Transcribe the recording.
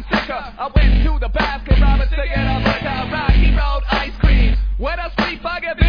sicker. I went to the Baskin Robbins to get a vodka Rocky Road ice cream. With a sweet bugger.